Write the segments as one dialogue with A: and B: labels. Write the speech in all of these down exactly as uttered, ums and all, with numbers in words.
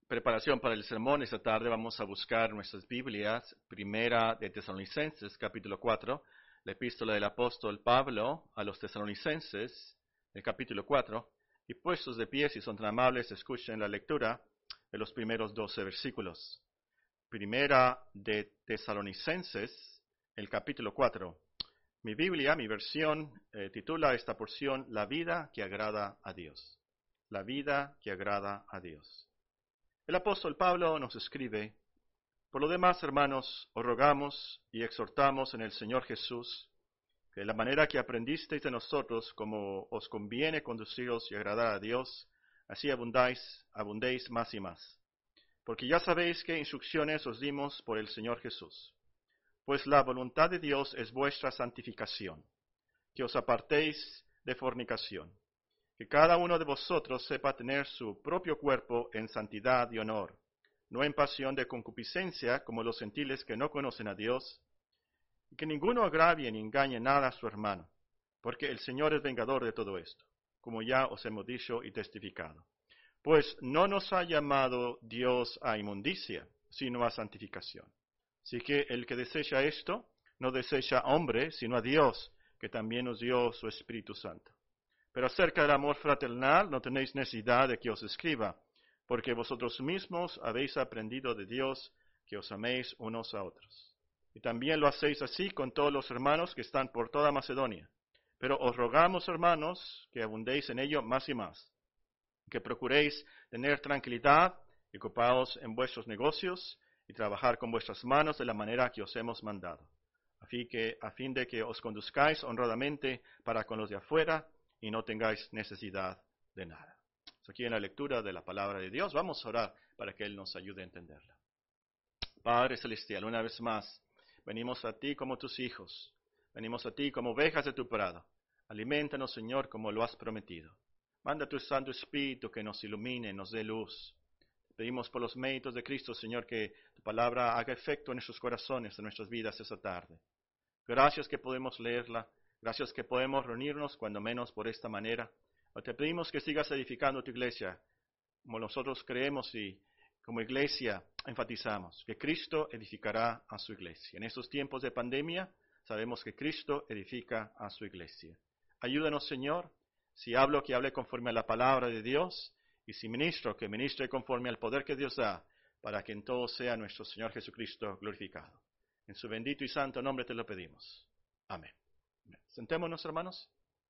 A: preparación para el sermón, esta tarde vamos a buscar nuestras Biblias, primera de Tesalonicenses, capítulo cuatro, la epístola del apóstol Pablo a los Tesalonicenses, el capítulo cuatro, y puestos de pie, si son tan amables, escuchen la lectura de los primeros doce versículos. Primera de Tesalonicenses, el capítulo cuatro. Mi Biblia, mi versión, eh, titula esta porción, La vida que agrada a Dios. La vida que agrada a Dios. El apóstol Pablo nos escribe, por lo demás, hermanos, os rogamos y exhortamos en el Señor Jesús, que de la manera que aprendisteis de nosotros, como os conviene conduciros y agradar a Dios, así abundáis, abundéis más y más. Porque ya sabéis qué instrucciones os dimos por el Señor Jesús. Pues la voluntad de Dios es vuestra santificación, que os apartéis de fornicación, que cada uno de vosotros sepa tener su propio cuerpo en santidad y honor, no en pasión de concupiscencia como los gentiles que no conocen a Dios, y que ninguno agravie ni engañe nada a su hermano, porque el Señor es vengador de todo esto, como ya os hemos dicho y testificado. Pues no nos ha llamado Dios a inmundicia, sino a santificación. Así que el que desecha esto, no desecha a hombre, sino a Dios, que también nos dio su Espíritu Santo. Pero acerca del amor fraternal no tenéis necesidad de que os escriba, porque vosotros mismos habéis aprendido de Dios que os améis unos a otros. Y también lo hacéis así con todos los hermanos que están por toda Macedonia. Pero os rogamos, hermanos, que abundéis en ello más y más, que procuréis tener tranquilidad y ocupaos en vuestros negocios y trabajar con vuestras manos de la manera que os hemos mandado, a fin, que, a fin de que os conduzcáis honradamente para con los de afuera y no tengáis necesidad de nada. Aquí en la lectura de la palabra de Dios vamos a orar para que Él nos ayude a entenderla. Padre Celestial, una vez más, venimos a Ti como tus hijos, venimos a Ti como ovejas de tu prado. Aliméntanos, Señor, como lo has prometido. Manda tu Santo Espíritu que nos ilumine, nos dé luz. Pedimos por los méritos de Cristo, Señor, que tu palabra haga efecto en nuestros corazones, en nuestras vidas esta tarde. Gracias que podemos leerla, gracias que podemos reunirnos cuando menos por esta manera. Te pedimos que sigas edificando tu iglesia, como nosotros creemos y como iglesia enfatizamos, que Cristo edificará a su iglesia. En estos tiempos de pandemia, sabemos que Cristo edifica a su iglesia. Ayúdanos, Señor, si hablo, que hable conforme a la palabra de Dios, y si ministro, que ministre conforme al poder que Dios da, para que en todo sea nuestro Señor Jesucristo glorificado. En su bendito y santo nombre te lo pedimos. Amén. Sentémonos, hermanos.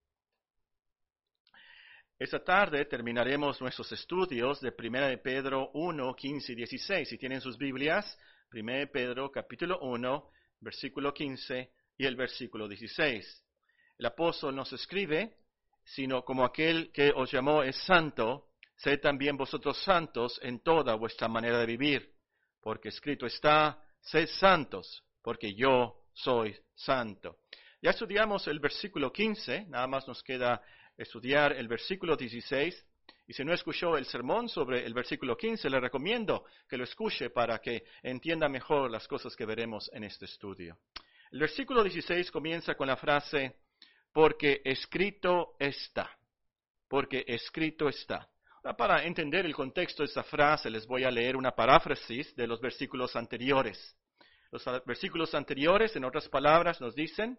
A: Esta tarde terminaremos nuestros estudios de primera de Pedro uno, quince y dieciséis. Si tienen sus Biblias, primera de Pedro capítulo uno, versículo quince y el versículo dieciséis. El apóstol nos escribe, sino como aquel que os llamó es santo, sed también vosotros santos en toda vuestra manera de vivir, porque escrito está, sed santos, porque yo soy santo. Ya estudiamos el versículo quince, nada más nos queda estudiar el versículo dieciséis, y si no escuchó el sermón sobre el versículo quince, le recomiendo que lo escuche para que entienda mejor las cosas que veremos en este estudio. El versículo dieciséis comienza con la frase, porque escrito está, porque escrito está. Ahora, para entender el contexto de esta frase, les voy a leer una paráfrasis de los versículos anteriores. Los versículos anteriores, en otras palabras, nos dicen,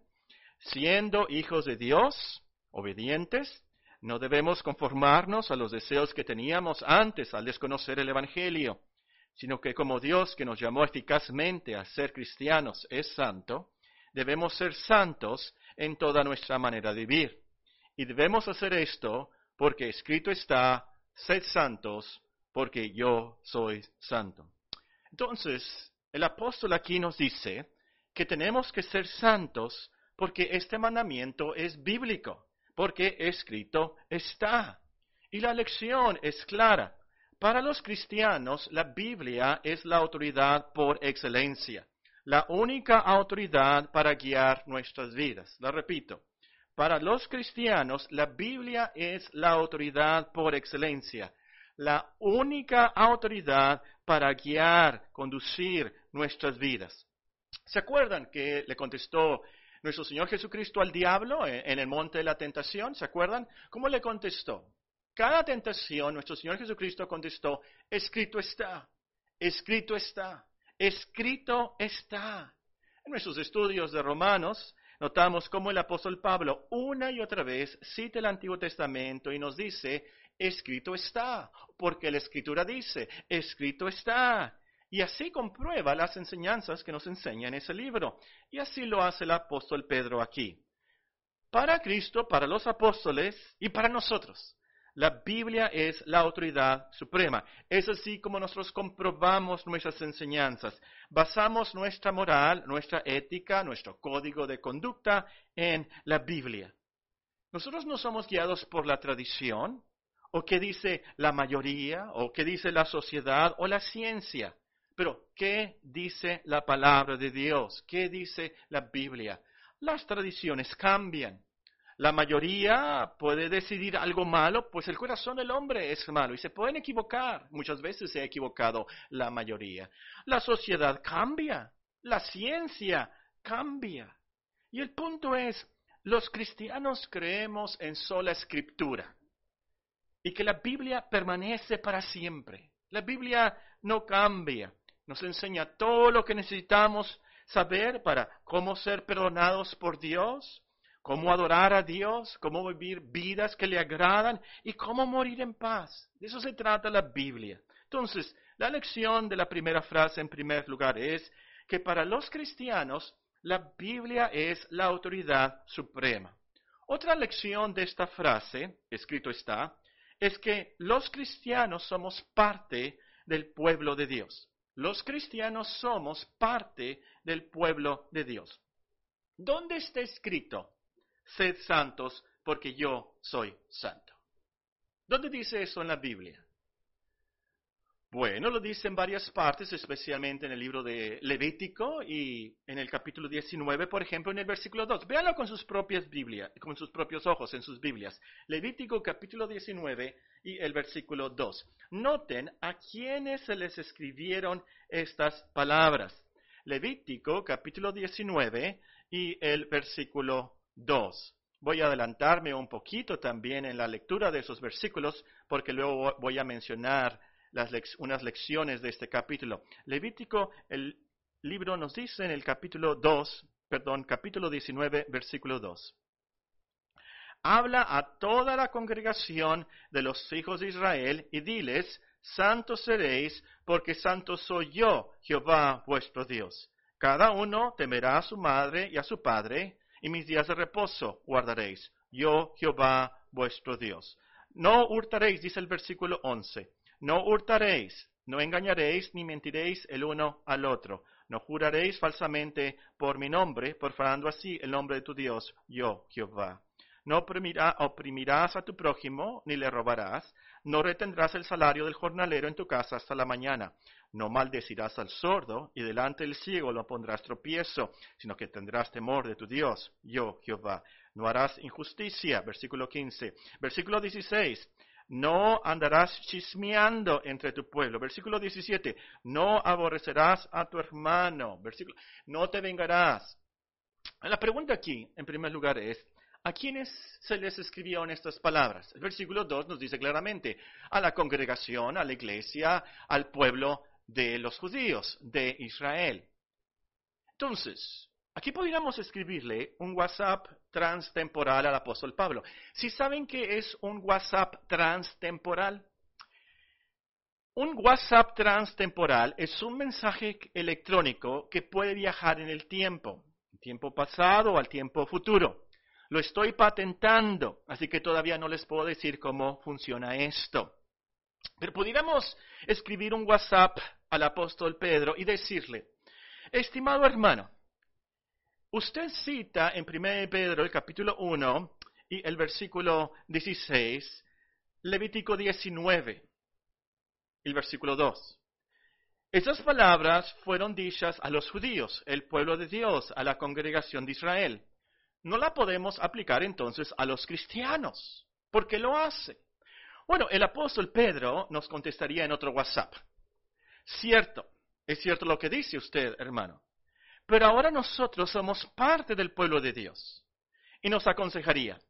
A: siendo hijos de Dios, obedientes, no debemos conformarnos a los deseos que teníamos antes al desconocer el Evangelio, sino que como Dios que nos llamó eficazmente a ser cristianos es santo, debemos ser santos en toda nuestra manera de vivir. Y debemos hacer esto porque escrito está, sed santos, porque yo soy santo. Entonces, el apóstol aquí nos dice que tenemos que ser santos porque este mandamiento es bíblico, porque escrito está. Y la lección es clara. Para los cristianos, la Biblia es la autoridad por excelencia, la única autoridad para guiar nuestras vidas. La repito. Para los cristianos, la Biblia es la autoridad por excelencia, la única autoridad para guiar, conducir nuestras vidas. ¿Se acuerdan que le contestó nuestro Señor Jesucristo al diablo en el monte de la tentación? ¿Se acuerdan? ¿Cómo le contestó? Cada tentación, nuestro Señor Jesucristo contestó, escrito está, escrito está, escrito está. En nuestros estudios de Romanos, notamos cómo el apóstol Pablo una y otra vez cita el Antiguo Testamento y nos dice, escrito está, porque la Escritura dice, escrito está. Y así comprueba las enseñanzas que nos enseña en ese libro. Y así lo hace el apóstol Pedro aquí. Para Cristo, para los apóstoles y para nosotros, la Biblia es la autoridad suprema. Es así como nosotros comprobamos nuestras enseñanzas. Basamos nuestra moral, nuestra ética, nuestro código de conducta en la Biblia. Nosotros no somos guiados por la tradición, o qué dice la mayoría, o qué dice la sociedad, o la ciencia. Pero, ¿qué dice la palabra de Dios? ¿Qué dice la Biblia? Las tradiciones cambian. La mayoría puede decidir algo malo, pues el corazón del hombre es malo y se pueden equivocar. Muchas veces se ha equivocado la mayoría. La sociedad cambia, la ciencia cambia. Y el punto es, los cristianos creemos en sola escritura y que la Biblia permanece para siempre. La Biblia no cambia, nos enseña todo lo que necesitamos saber para cómo ser perdonados por Dios, cómo adorar a Dios, cómo vivir vidas que le agradan y cómo morir en paz. De eso se trata la Biblia. Entonces, la lección de la primera frase en primer lugar es que para los cristianos la Biblia es la autoridad suprema. Otra lección de esta frase, escrito está, es que los cristianos somos parte del pueblo de Dios. Los cristianos somos parte del pueblo de Dios. ¿Dónde está escrito? Sed santos porque yo soy santo. ¿Dónde dice eso en la Biblia? Bueno, lo dice en varias partes, especialmente en el libro de Levítico y en el capítulo diecinueve, por ejemplo, en el versículo dos. Véanlo con sus propias Biblias, con sus propios ojos en sus Biblias. Levítico capítulo diecinueve y el versículo dos. Noten a quiénes se les escribieron estas palabras. Levítico capítulo diecinueve y el versículo dos. Voy a adelantarme un poquito también en la lectura de esos versículos porque luego voy a mencionar las lec- unas lecciones de este capítulo. Levítico, el libro nos dice en el capítulo dos, perdón, capítulo diecinueve, versículo dos. Habla a toda la congregación de los hijos de Israel y diles, santos seréis, porque santo soy yo, Jehová vuestro Dios. Cada uno temerá a su madre y a su padre, y mis días de reposo guardaréis. Yo, Jehová vuestro Dios. No hurtaréis, dice el versículo once. No hurtaréis, no engañaréis ni mentiréis el uno al otro. No juraréis falsamente por mi nombre, profanando así el nombre de tu Dios, yo, Jehová. No oprimirá, oprimirás a tu prójimo, ni le robarás. No retendrás el salario del jornalero en tu casa hasta la mañana. No maldecirás al sordo, y delante del ciego lo pondrás tropiezo, sino que tendrás temor de tu Dios, yo, Jehová. No harás injusticia, versículo quince. Versículo dieciséis. No andarás chismeando entre tu pueblo. Versículo diecisiete. No aborrecerás a tu hermano. Versículo. No te vengarás. La pregunta aquí, en primer lugar, es, ¿a quiénes se les escribieron estas palabras? El versículo dos nos dice claramente, a la congregación, a la iglesia, al pueblo de los judíos, de Israel. Entonces, aquí podríamos escribirle un WhatsApp transtemporal al apóstol Pablo. ¿Sí saben qué es un WhatsApp transtemporal? Un WhatsApp transtemporal es un mensaje electrónico que puede viajar en el tiempo, el tiempo pasado o al tiempo futuro. Lo estoy patentando, así que todavía no les puedo decir cómo funciona esto. Pero pudiéramos escribir un WhatsApp al apóstol Pedro y decirle, estimado hermano, usted cita en primera de Pedro el capítulo uno y el versículo dieciséis, Levítico diecinueve, el versículo dos. Esas palabras fueron dichas a los judíos, el pueblo de Dios, a la congregación de Israel. No la podemos aplicar entonces a los cristianos. ¿Por qué lo hace? Bueno, el apóstol Pedro nos contestaría en otro WhatsApp. Cierto, es cierto lo que dice usted, hermano. Pero ahora nosotros somos parte del pueblo de Dios. Y nos aconsejaría,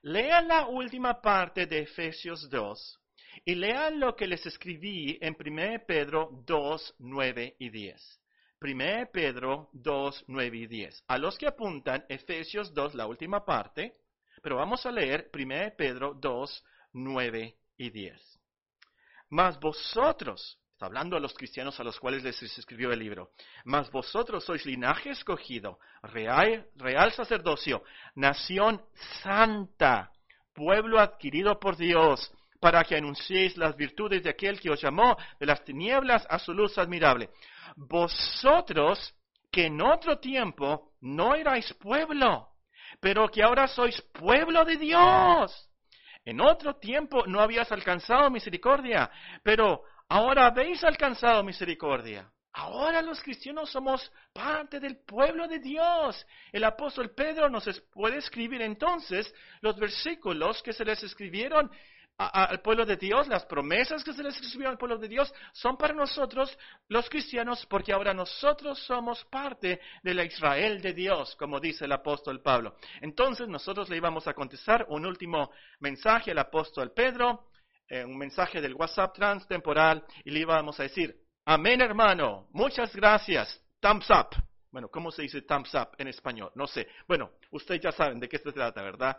A: lean la última parte de Efesios dos y lean lo que les escribí en primera Pedro dos, nueve y diez. primera Pedro dos, nueve y diez. A los que apuntan, Efesios dos, la última parte, pero vamos a leer primera Pedro dos, nueve y diez. Mas vosotros, está hablando a los cristianos a los cuales les escribió el libro, mas vosotros sois linaje escogido, real, real sacerdocio, nación santa, pueblo adquirido por Dios, para que anunciéis las virtudes de aquel que os llamó de las tinieblas a su luz admirable. Vosotros, que en otro tiempo no erais pueblo, pero que ahora sois pueblo de Dios. En otro tiempo no habías alcanzado misericordia, pero ahora habéis alcanzado misericordia. Ahora los cristianos somos parte del pueblo de Dios. El apóstol Pedro nos puede escribir entonces los versículos que se les escribieron a, a, al pueblo de Dios, las promesas que se les escribieron al pueblo de Dios, son para nosotros los cristianos, porque ahora nosotros somos parte de la Israel de Dios, como dice el apóstol Pablo. Entonces nosotros le íbamos a contestar un último mensaje al apóstol Pedro, eh, un mensaje del WhatsApp transtemporal, y le íbamos a decir: amén, hermano, muchas gracias, thumbs up. Bueno, ¿cómo se dice thumbs up en español? No sé. Bueno, ustedes ya saben de qué se trata, ¿verdad?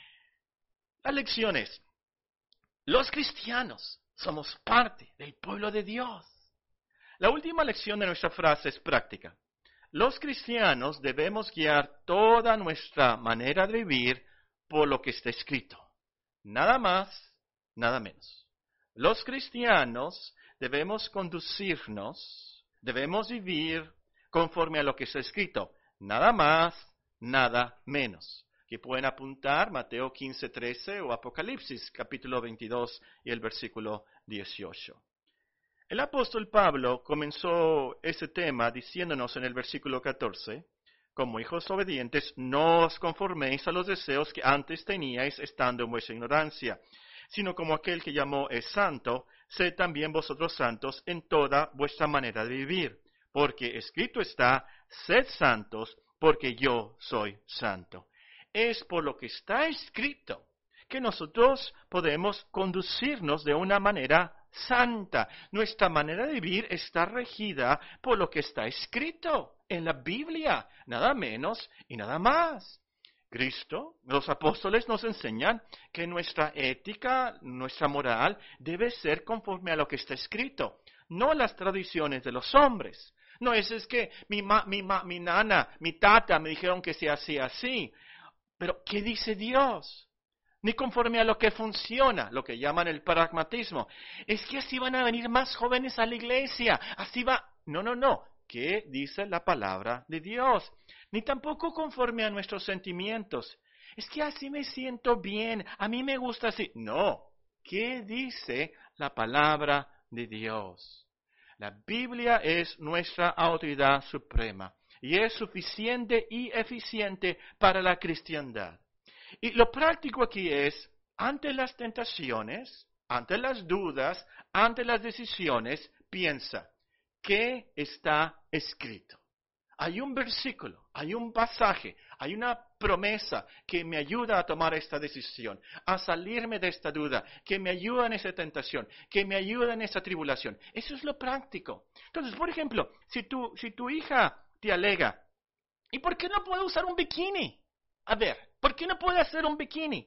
A: Las lecciones. Los cristianos somos parte del pueblo de Dios. La última lección de nuestra frase es práctica. Los cristianos debemos guiar toda nuestra manera de vivir por lo que está escrito. Nada más, nada menos. Los cristianos debemos conducirnos, debemos vivir conforme a lo que está escrito. Nada más, nada menos. Que pueden apuntar Mateo quince, trece o Apocalipsis capítulo veintidós y el versículo dieciocho. El apóstol Pablo comenzó ese tema diciéndonos en el versículo catorce: como hijos obedientes, no os conforméis a los deseos que antes teníais estando en vuestra ignorancia, sino como aquel que llamó es santo, sed también vosotros santos en toda vuestra manera de vivir. Porque escrito está: sed santos, porque yo soy santo. Es por lo que está escrito que nosotros podemos conducirnos de una manera santa. Nuestra manera de vivir está regida por lo que está escrito en la Biblia, nada menos y nada más. Cristo, los apóstoles nos enseñan que nuestra ética, nuestra moral, debe ser conforme a lo que está escrito, no a las tradiciones de los hombres. No es, es que mi, ma, mi, ma, mi nana, mi tata me dijeron que se hacía así. Pero, ¿qué dice Dios? Ni conforme a lo que funciona, lo que llaman el pragmatismo. Es que así van a venir más jóvenes a la iglesia. Así va. No, no, no. ¿Qué dice la palabra de Dios? Ni tampoco conforme a nuestros sentimientos. Es que así me siento bien. A mí me gusta así. No. ¿Qué dice la palabra de Dios? La Biblia es nuestra autoridad suprema. Y es suficiente y eficiente para la cristiandad. Y lo práctico aquí es, ante las tentaciones, ante las dudas, ante las decisiones, piensa, ¿qué está escrito? Hay un versículo, hay un pasaje, hay una promesa que me ayuda a tomar esta decisión, a salirme de esta duda, que me ayuda en esa tentación, que me ayuda en esa tribulación. Eso es lo práctico. Entonces, por ejemplo, si tu, si tu hija te alega, ¿y por qué no puedo usar un bikini? A ver, ¿por qué no puedo hacer un bikini?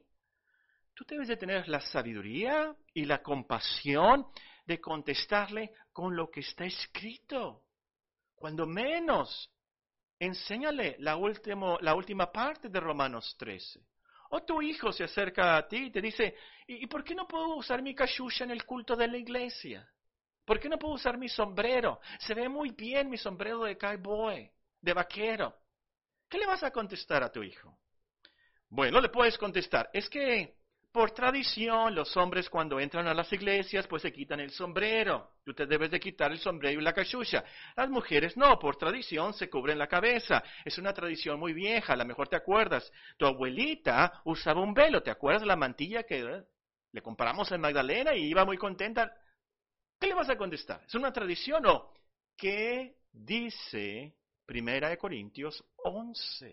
A: Tú debes de tener la sabiduría y la compasión de contestarle con lo que está escrito. Cuando menos, enséñale la, último, la última parte de Romanos trece. O tu hijo se acerca a ti y te dice, ¿y, ¿y por qué no puedo usar mi cachucha en el culto de la iglesia? ¿Por qué no puedo usar mi sombrero? Se ve muy bien mi sombrero de cowboy, de vaquero. ¿Qué le vas a contestar a tu hijo? Bueno, le puedes contestar, es que por tradición los hombres cuando entran a las iglesias pues se quitan el sombrero. Tú te debes de quitar el sombrero y la cachucha. Las mujeres no, por tradición se cubren la cabeza. Es una tradición muy vieja, a lo mejor te acuerdas. Tu abuelita usaba un velo, ¿te acuerdas de la mantilla que eh, le compramos en Magdalena y iba muy contenta? ¿Qué le vas a contestar? ¿Es una tradición o qué dice Primera de Corintios once?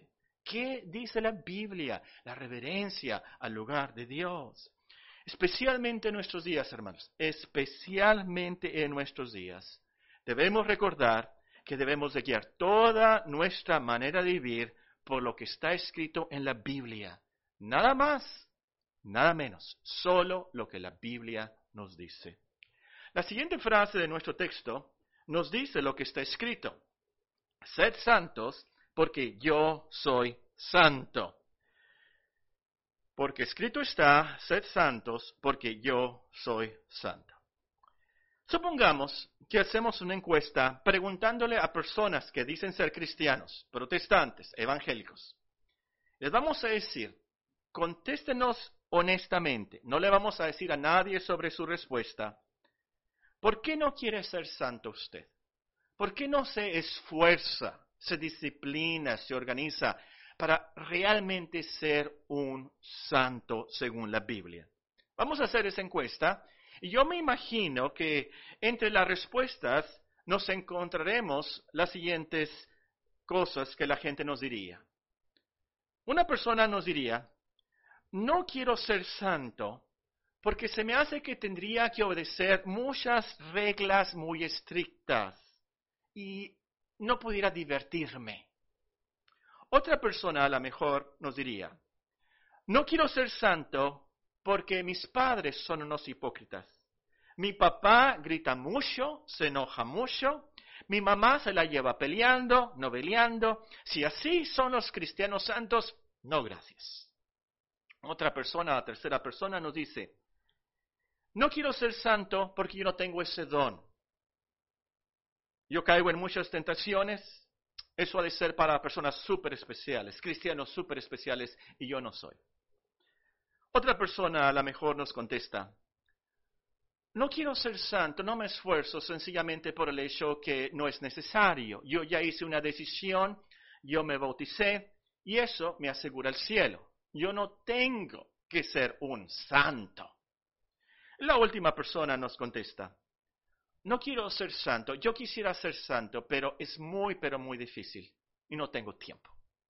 A: ¿Qué dice la Biblia? La reverencia al lugar de Dios. Especialmente en nuestros días, hermanos, especialmente en nuestros días, debemos recordar que debemos de guiar toda nuestra manera de vivir por lo que está escrito en la Biblia. Nada más, nada menos, solo lo que la Biblia nos dice. La siguiente frase de nuestro texto nos dice lo que está escrito. Sed santos porque yo soy santo. Porque escrito está, sed santos porque yo soy santo. Supongamos que hacemos una encuesta preguntándole a personas que dicen ser cristianos, protestantes, evangélicos. Les vamos a decir, contéstenos honestamente, no le vamos a decir a nadie sobre su respuesta. ¿Por qué no quiere ser santo usted? ¿Por qué no se esfuerza, se disciplina, se organiza para realmente ser un santo según la Biblia? Vamos a hacer esa encuesta y yo me imagino que entre las respuestas nos encontraremos las siguientes cosas que la gente nos diría. Una persona nos diría, no quiero ser santo porque se me hace que tendría que obedecer muchas reglas muy estrictas y no pudiera divertirme. Otra persona a lo mejor nos diría, no quiero ser santo porque mis padres son unos hipócritas. Mi papá grita mucho, se enoja mucho, mi mamá se la lleva peleando, noveleando. Si así son los cristianos santos, no gracias. Otra persona, la tercera persona nos dice, no quiero ser santo porque yo no tengo ese don. Yo caigo en muchas tentaciones. Eso ha de ser para personas súper especiales, cristianos súper especiales, y yo no soy. Otra persona a lo mejor nos contesta, no quiero ser santo, no me esfuerzo sencillamente por el hecho que no es necesario. Yo ya hice una decisión, yo me bauticé, y eso me asegura el cielo. Yo no tengo que ser un santo. La última persona nos contesta, no quiero ser santo, yo quisiera ser santo, pero es muy, pero muy difícil y no tengo tiempo.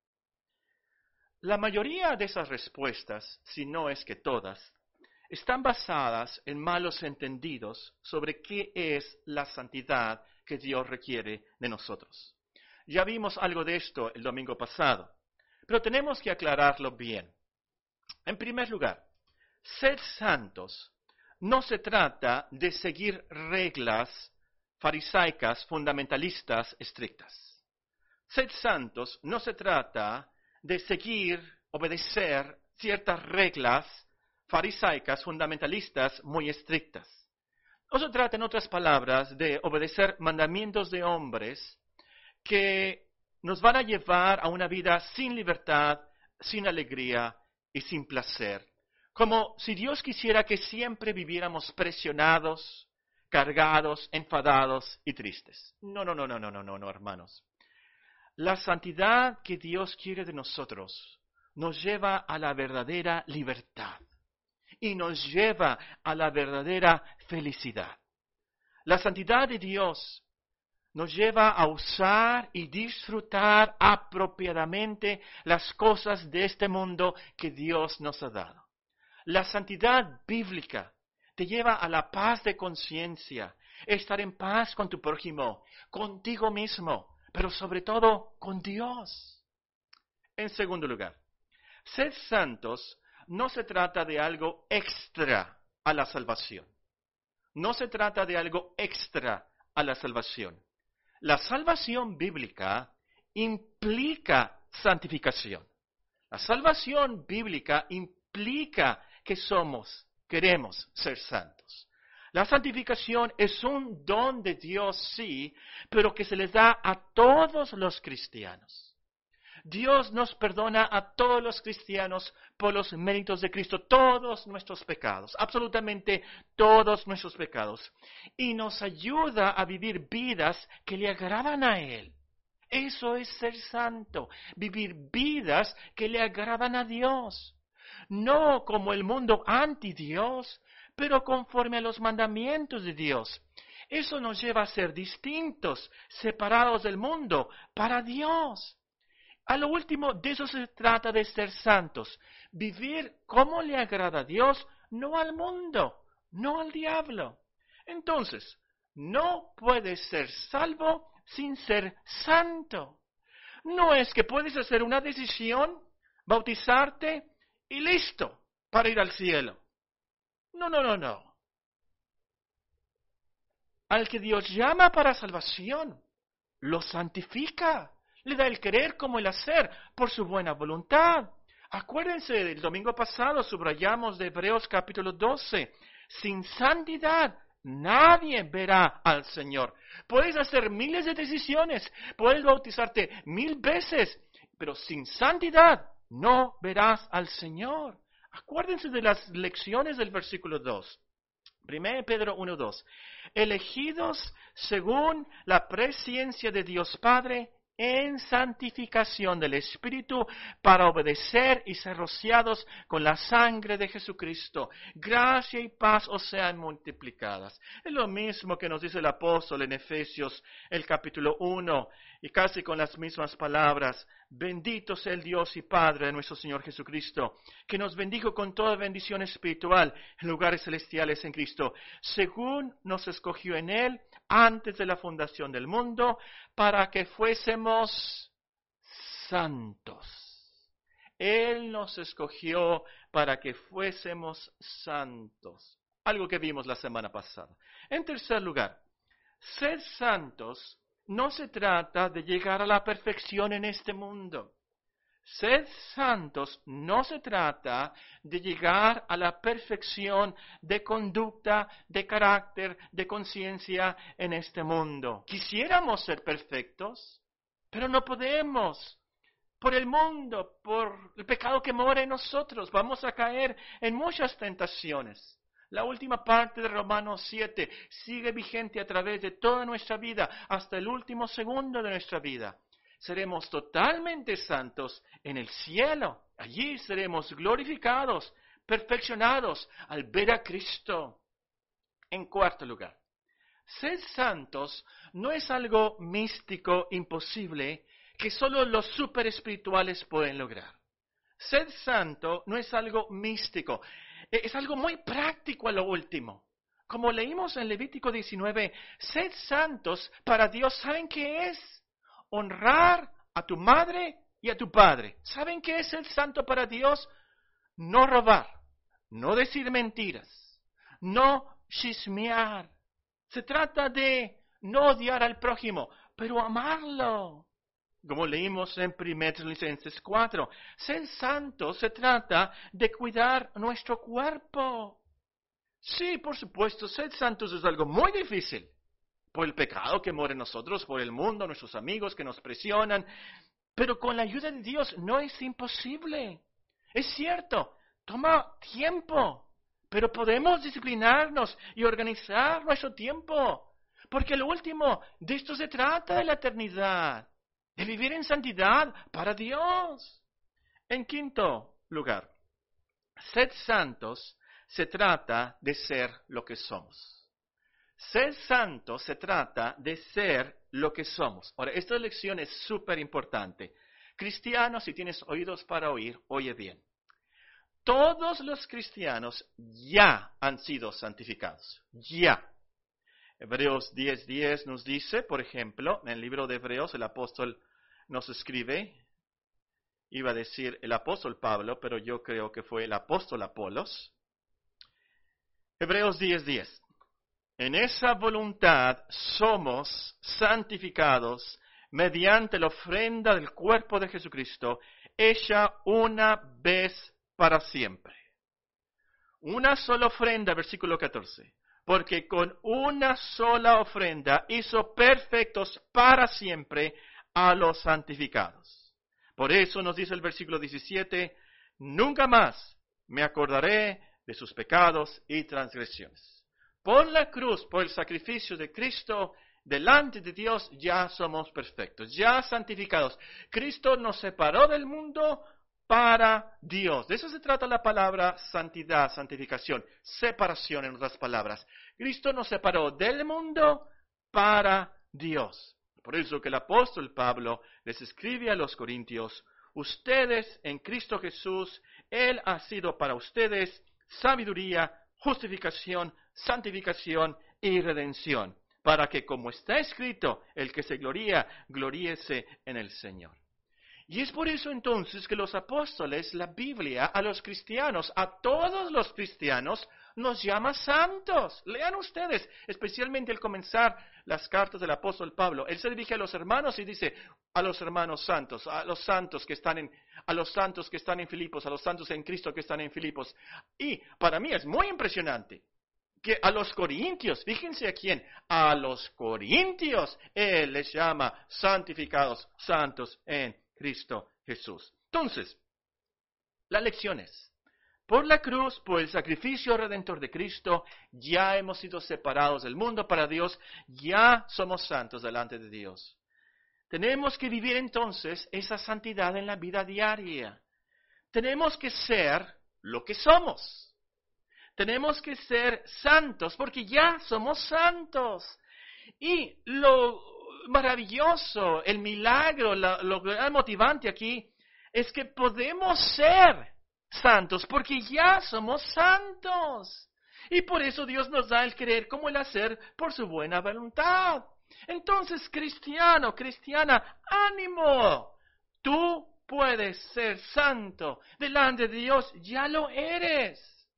A: La mayoría de esas respuestas, si no es que todas, están basadas en malos entendidos sobre qué es la santidad que Dios requiere de nosotros. Ya vimos algo de esto el domingo pasado, pero tenemos que aclararlo bien. En primer lugar, ser santos no se trata de seguir reglas farisaicas, fundamentalistas, estrictas. Ser santos no se trata de seguir, obedecer ciertas reglas farisaicas, fundamentalistas, muy estrictas. No se trata, en otras palabras, de obedecer mandamientos de hombres que nos van a llevar a una vida sin libertad, sin alegría y sin placer. Como si Dios quisiera que siempre viviéramos presionados, cargados, enfadados y tristes. No, no, no, no, no, no, no, no, hermanos. La santidad que Dios quiere de nosotros nos lleva a la verdadera libertad y nos lleva a la verdadera felicidad. La santidad de Dios nos lleva a usar y disfrutar apropiadamente las cosas de este mundo que Dios nos ha dado. La santidad bíblica te lleva a la paz de conciencia, estar en paz con tu prójimo, contigo mismo, pero sobre todo con Dios. En segundo lugar, ser santos no se trata de algo extra a la salvación. No se trata de algo extra a la salvación. La salvación bíblica implica santificación. La salvación bíblica implica que somos, queremos ser santos. La santificación es un don de Dios, sí, pero que se les da a todos los cristianos. Dios nos perdona a todos los cristianos por los méritos de Cristo, todos nuestros pecados, absolutamente todos nuestros pecados, y nos ayuda a vivir vidas que le agradan a Él. Eso es ser santo, vivir vidas que le agradan a Dios. No como el mundo anti Dios, pero conforme a los mandamientos de Dios. Eso nos lleva a ser distintos, separados del mundo, para Dios.
B: A lo último, de eso se trata de ser santos. Vivir como le agrada a Dios, no al mundo, no al diablo. Entonces, no puedes ser salvo sin ser santo. No es que puedes hacer una decisión, bautizarte y listo para ir al cielo. No, no, no, no. Al que Dios llama para salvación, lo santifica. Le da el querer como el hacer por su buena voluntad. Acuérdense, del domingo pasado subrayamos de Hebreos capítulo doce. Sin santidad nadie verá al Señor. Puedes hacer miles de decisiones, puedes bautizarte mil veces, pero sin santidad no verás al Señor. Acuérdense de las lecciones del versículo dos. primero Pedro uno dos. Elegidos según la presciencia de Dios Padre en santificación del Espíritu para obedecer y ser rociados con la sangre de Jesucristo. Gracia y paz os sean multiplicadas. Es lo mismo que nos dice el apóstol en Efesios, el capítulo uno, y casi con las mismas palabras. Bendito sea el Dios y Padre de nuestro Señor Jesucristo, que nos bendijo con toda bendición espiritual en lugares celestiales en Cristo, según nos escogió en Él antes de la fundación del mundo, para que fuésemos santos. Él nos escogió para que fuésemos santos. Algo que vimos la semana pasada. En tercer lugar, ser santos no se trata de llegar a la perfección en este mundo. Ser santos no se trata de llegar a la perfección de conducta, de carácter, de conciencia en este mundo. Quisiéramos ser perfectos, pero no podemos. Por el mundo, por el pecado que mora en nosotros, vamos a caer en muchas tentaciones. La última parte de Romanos siete sigue vigente a través de toda nuestra vida, hasta el último segundo de nuestra vida. Seremos totalmente santos en el cielo. Allí seremos glorificados, perfeccionados al ver a Cristo. En cuarto lugar, ser santos no es algo místico, imposible, que solo los super espirituales pueden lograr. Ser santo no es algo místico, es algo muy práctico a lo último. Como leímos en Levítico diecinueve, sed santos para Dios. ¿Saben qué es? Honrar a tu madre y a tu padre. ¿Saben qué es el santo para Dios? No robar, no decir mentiras, no chismear. Se trata de no odiar al prójimo, pero amarlo. Como leímos en primera Tesalonicenses cuatro, ser santo se trata de cuidar nuestro cuerpo. Sí, por supuesto, ser santos es algo muy difícil. Por el pecado que mora en nosotros, por el mundo, nuestros amigos que nos presionan. Pero con la ayuda de Dios no es imposible. Es cierto, toma tiempo, pero podemos disciplinarnos y organizar nuestro tiempo. Porque lo último, de esto se trata de la eternidad, de vivir en santidad para Dios. En quinto lugar, ser santos se trata de ser lo que somos. Ser santo se trata de ser lo que somos. Ahora, esta lección es súper importante. Cristianos, si tienes oídos para oír, oye bien. Todos los cristianos ya han sido santificados. Ya. Hebreos diez diez nos dice, por ejemplo, en el libro de Hebreos, el apóstol nos escribe, iba a decir el apóstol Pablo, pero yo creo que fue el apóstol Apolos. Hebreos diez diez. En esa voluntad somos santificados mediante la ofrenda del cuerpo de Jesucristo, hecha una vez para siempre. Una sola ofrenda, versículo catorce. Porque con una sola ofrenda hizo perfectos para siempre a los santificados. Por eso nos dice el versículo diecisiete, nunca más me acordaré de sus pecados y transgresiones. Por la cruz, por el sacrificio de Cristo, delante de Dios ya somos perfectos, ya santificados. Cristo nos separó del mundo para Dios. De eso se trata la palabra santidad, santificación, separación en otras palabras. Cristo nos separó del mundo para Dios.
A: Por eso que el apóstol Pablo les escribe a los corintios: ustedes en Cristo Jesús, Él ha sido para ustedes sabiduría, justificación, santificación y redención, para que, como está escrito, el que se gloría, gloríese en el Señor. Y es por eso entonces que los apóstoles, la Biblia, a los cristianos, a todos los cristianos, nos llama santos. Lean ustedes, especialmente al comenzar las cartas del apóstol Pablo. Él se dirige a los hermanos y dice: a los hermanos santos, a los santos que están en, a los santos que están en Filipos, a los santos en Cristo que están en Filipos. Y para mí es muy impresionante que a los corintios, fíjense a quién, a los corintios, Él les llama santificados, santos en Cristo Jesús. Entonces, las lecciones. Por la cruz, por el sacrificio redentor de Cristo, ya hemos sido separados del mundo para Dios, ya somos santos delante de Dios. Tenemos que vivir entonces esa santidad en la vida diaria. Tenemos que ser lo que somos. Tenemos que ser santos porque ya somos santos. Y lo maravilloso, el milagro, lo, lo gran motivante aquí es que podemos ser santos porque ya somos santos. Y por eso Dios nos da el querer como el hacer por su buena voluntad. Entonces, cristiano, cristiana, ánimo. Tú puedes ser santo delante de Dios, ya lo eres.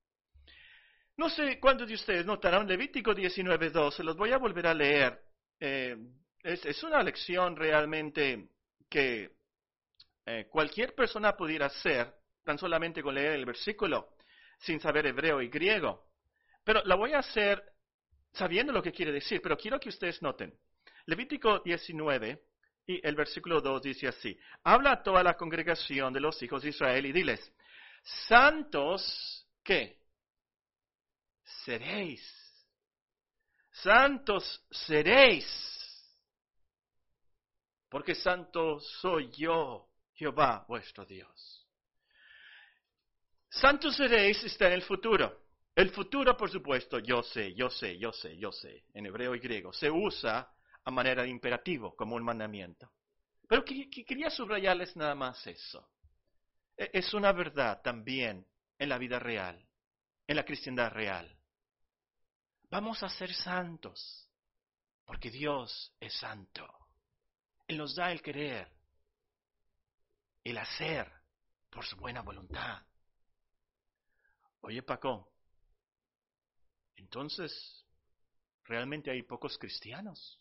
A: No sé cuántos de ustedes notaron Levítico diecinueve dos, se los voy a volver a leer. Eh, es, es una lección realmente que eh, cualquier persona pudiera hacer, tan solamente con leer el versículo, sin saber hebreo y griego. Pero la voy a hacer sabiendo lo que quiere decir, pero quiero que ustedes noten. Levítico diecinueve y el versículo dos dice así: habla a toda la congregación de los hijos de Israel y diles: santos, ¿qué? Seréis. Santos seréis. Porque santo soy yo, Jehová vuestro Dios. Santos seréis está en el futuro. El futuro, por supuesto, yo sé, yo sé, yo sé, yo sé, en hebreo y griego, se usa a manera de imperativo, como un mandamiento. Pero que, que quería subrayarles nada más eso. Es una verdad también en la vida real, en la cristiandad real. Vamos a ser santos, porque Dios es santo. Él nos da el querer, el hacer, por su buena voluntad. Oye, Paco, entonces, ¿realmente hay pocos cristianos?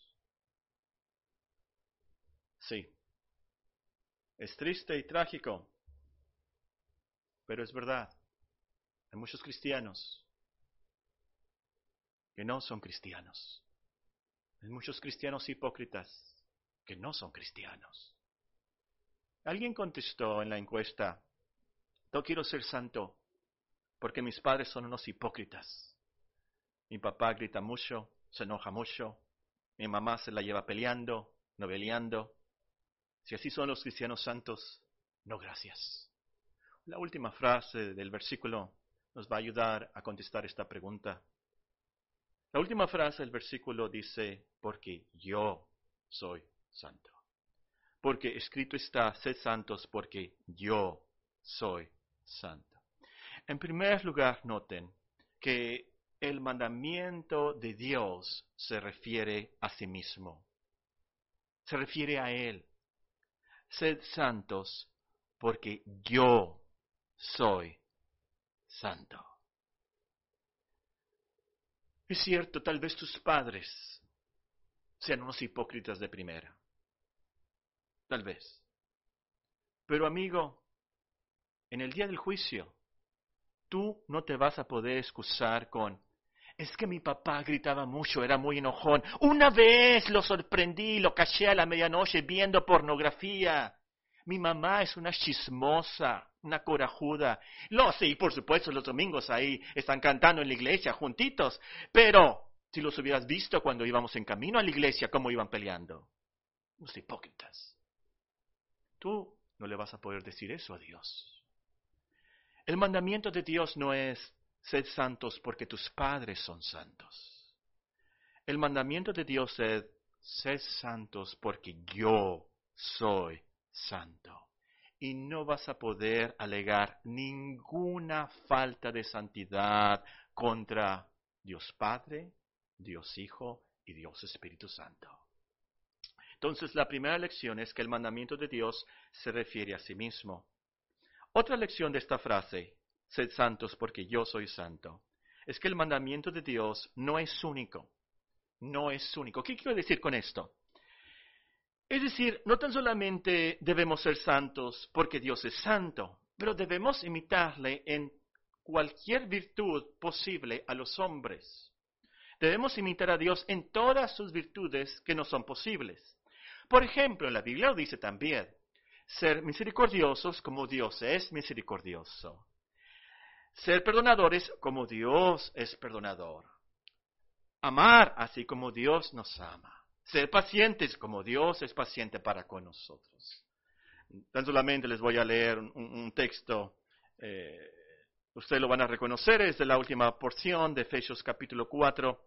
A: Sí. Es triste y trágico, pero es verdad. Hay muchos cristianos que no son cristianos. Hay muchos cristianos hipócritas que no son cristianos. Alguien contestó en la encuesta: no quiero ser santo porque mis padres son unos hipócritas. Mi papá grita mucho, se enoja mucho, mi mamá se la lleva peleando, noveleando. Si así son los cristianos santos, no gracias. La última frase del versículo nos va a ayudar a contestar esta pregunta. La última frase del versículo dice: porque yo soy santo. Porque escrito está: sed santos porque yo soy santo. En primer lugar, noten que el mandamiento de Dios se refiere a sí mismo. Se refiere a Él. Sed santos porque yo soy santo. Es cierto, tal vez tus padres sean unos hipócritas de primera. Tal vez. Pero amigo, en el día del juicio, tú no te vas a poder excusar con: es que mi papá gritaba mucho, era muy enojón. Una vez lo sorprendí, lo caché a la medianoche viendo pornografía. Mi mamá es una chismosa, una corajuda. No, sí, por supuesto, los domingos ahí están cantando en la iglesia juntitos. Pero si los hubieras visto cuando íbamos en camino a la iglesia, cómo iban peleando. Unos hipócritas. Tú no le vas a poder decir eso a Dios. El mandamiento de Dios no es: sed santos porque tus padres son santos. El mandamiento de Dios es:
B: sed santos porque yo soy santo. Y no vas a poder alegar ninguna falta de santidad contra Dios Padre, Dios Hijo y Dios Espíritu Santo. Entonces, la primera lección es que el mandamiento de Dios se refiere a sí mismo. Otra lección de esta frase, sed santos porque yo soy santo, es que el mandamiento de Dios no es único. No es único. ¿Qué quiero decir con esto? Es decir, no tan solamente debemos ser santos porque Dios es santo, pero debemos imitarle en cualquier virtud posible a los hombres. Debemos imitar a Dios en todas sus virtudes que no son posibles. Por ejemplo, en la Biblia lo dice también, ser misericordiosos como Dios es misericordioso. Ser perdonadores como Dios es perdonador. Amar así como Dios nos ama. Ser pacientes como Dios es paciente para con nosotros. Tan solamente les voy a leer un, un texto, eh, ustedes lo van a reconocer, es de la última porción de Efesios capítulo cuatro.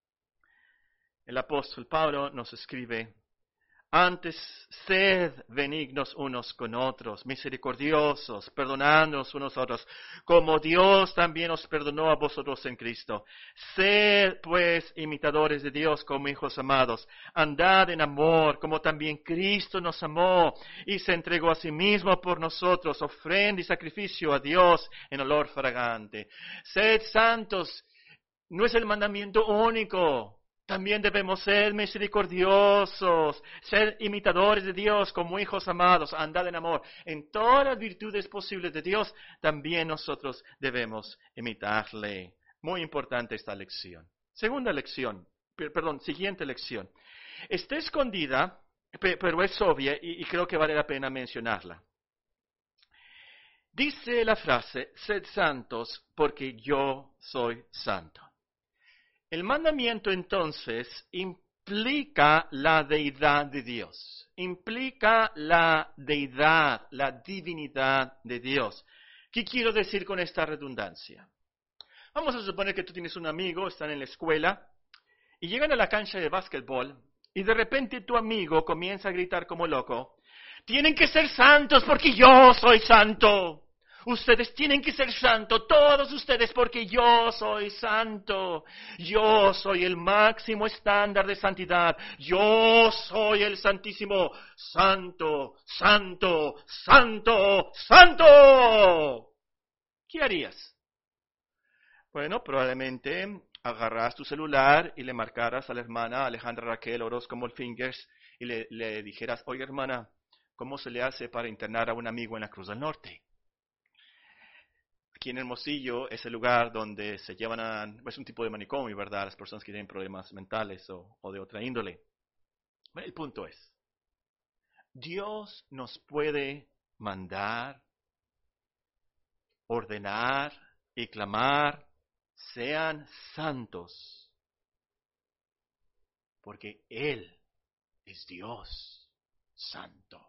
B: El apóstol Pablo nos escribe, antes sed benignos unos con otros, misericordiosos, perdonándonos unos a otros, como Dios también os perdonó a vosotros en Cristo. Sed pues imitadores de Dios como hijos amados, andad en amor, como también Cristo nos amó y se entregó a sí mismo por nosotros, ofrenda y sacrificio a Dios en olor fragante. Sed santos, no es el mandamiento único. También debemos ser misericordiosos, ser imitadores de Dios como hijos amados, andar en amor. En todas las virtudes posibles de Dios, también nosotros debemos imitarle. Muy importante esta lección. Segunda lección, perdón, siguiente lección. Está escondida, pero es obvia y creo que vale la pena mencionarla. Dice la frase, sed santos porque yo soy santo. El mandamiento entonces implica la deidad de Dios, implica la deidad, la divinidad de Dios. ¿Qué quiero decir con esta redundancia? Vamos a suponer que tú tienes un amigo, están en la escuela, y llegan a la cancha de básquetbol, y de repente tu amigo comienza a gritar como loco, tienen que ser santos porque yo soy santo. Ustedes tienen que ser santos, todos ustedes, porque yo soy santo. Yo soy el máximo estándar de santidad. Yo soy el santísimo. Santo, santo, santo, santo. ¿Qué harías? Bueno, probablemente agarras tu celular y le marcaras a la hermana Alejandra Raquel Orozco Molfingers y le, le dijeras, oye hermana, ¿cómo se le hace para internar a un amigo en la Cruz del Norte? Aquí en Hermosillo es el lugar donde se llevan a, es un tipo de manicomio, ¿verdad? Las personas que tienen problemas mentales o, o de otra índole. El punto es, Dios nos puede mandar, ordenar y clamar, sean santos, porque Él es Dios santo.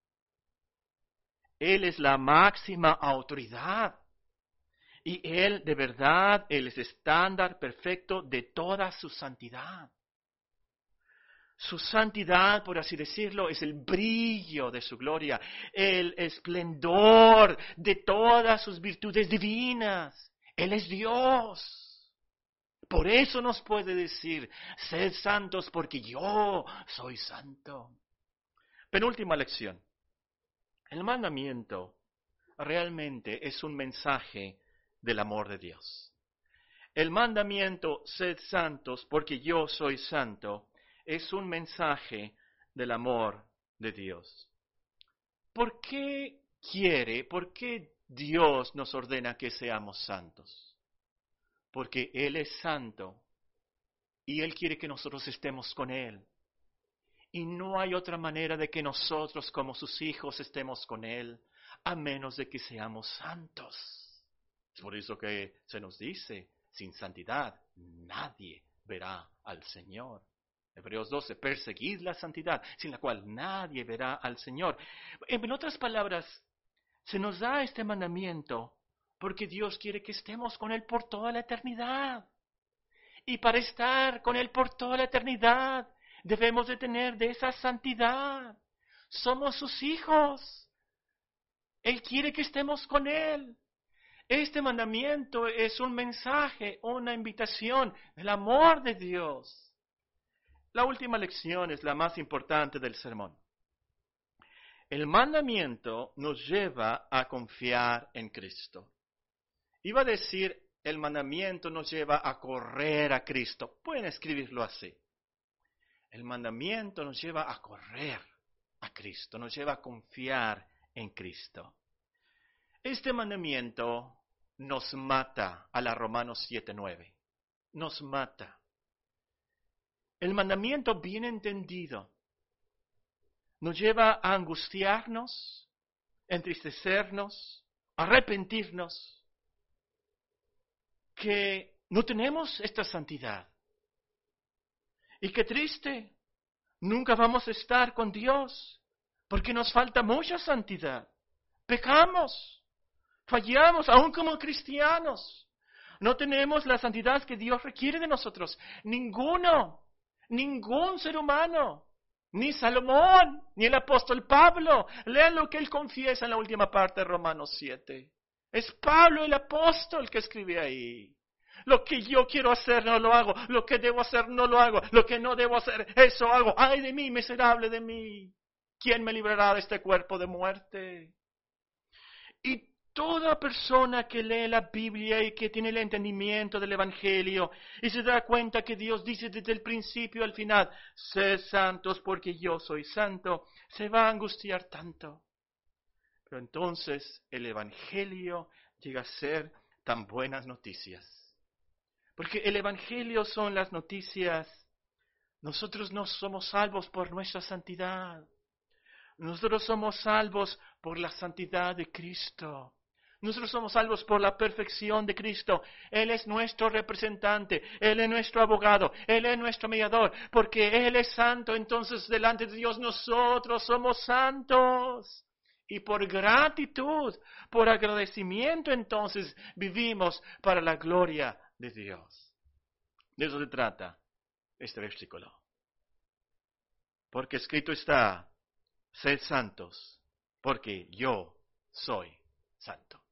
B: Él es la máxima autoridad. Y Él, de verdad, Él es estándar perfecto de toda su santidad. Su santidad, por así decirlo, es el brillo de su gloria, el esplendor de todas sus virtudes divinas. Él es Dios. Por eso nos puede decir, sed santos porque yo soy santo. Penúltima lección. El mandamiento realmente es un mensaje del amor de Dios. El mandamiento, sed santos porque yo soy santo, es un mensaje del amor de Dios. ¿Por qué quiere, por qué Dios nos ordena que seamos santos? Porque Él es santo y Él quiere que nosotros estemos con Él. Y no hay otra manera de que nosotros como sus hijos estemos con Él, a menos de que seamos santos. Es por eso que se nos dice, sin santidad nadie verá al Señor. Hebreos doce, perseguid la santidad, sin la cual nadie verá al Señor. En otras palabras, se nos da este mandamiento porque Dios quiere que estemos con Él por toda la eternidad. Y para estar con Él por toda la eternidad, debemos de tener de esa santidad. Somos sus hijos. Él quiere que estemos con Él. Este mandamiento es un mensaje, una invitación del amor de Dios. La última lección es la más importante del sermón. El mandamiento nos lleva a confiar en Cristo. Iba a decir, el mandamiento nos lleva a correr a Cristo. Pueden escribirlo así. El mandamiento nos lleva a correr a Cristo, nos lleva a confiar en Cristo. Este mandamiento nos mata a la Romanos siete nueve. Nos mata. El mandamiento bien entendido nos lleva a angustiarnos, entristecernos, arrepentirnos, que no tenemos esta santidad. Y qué triste, nunca vamos a estar con Dios, porque nos falta mucha santidad. Pecamos, fallamos, aún como cristianos. No tenemos la santidad que Dios requiere de nosotros. Ninguno, ningún ser humano, ni Salomón, ni el apóstol Pablo. Lean lo que él confiesa en la última parte de Romanos siete. Es Pablo el apóstol que escribe ahí. Lo que yo quiero hacer no lo hago, lo que debo hacer no lo hago, lo que no debo hacer, eso hago. ¡Ay de mí, miserable de mí! ¿Quién me librará de este cuerpo de muerte? Y toda persona que lee la Biblia y que tiene el entendimiento del Evangelio y se da cuenta que Dios dice desde el principio al final, sed santos porque yo soy santo, se va a angustiar tanto. Pero entonces el Evangelio llega a ser tan buenas noticias. Porque el Evangelio son las noticias. Nosotros no somos salvos por nuestra santidad. Nosotros somos salvos por la santidad de Cristo. Nosotros somos salvos por la perfección de Cristo. Él es nuestro representante, Él es nuestro abogado, Él es nuestro mediador. Porque Él es santo, entonces delante de Dios nosotros somos santos. Y por gratitud, por agradecimiento, entonces vivimos para la gloria de Dios. De eso se trata este versículo. Porque escrito está, sed santos, porque yo soy santo.